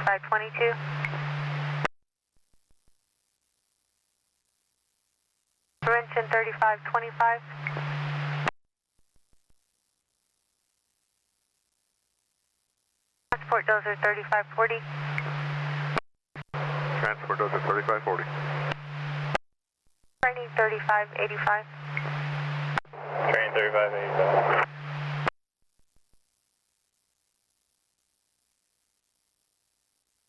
3522. Prevention 3525. Transport dozer 3540. Transport dozer 3540. Training 3585. Train 3585.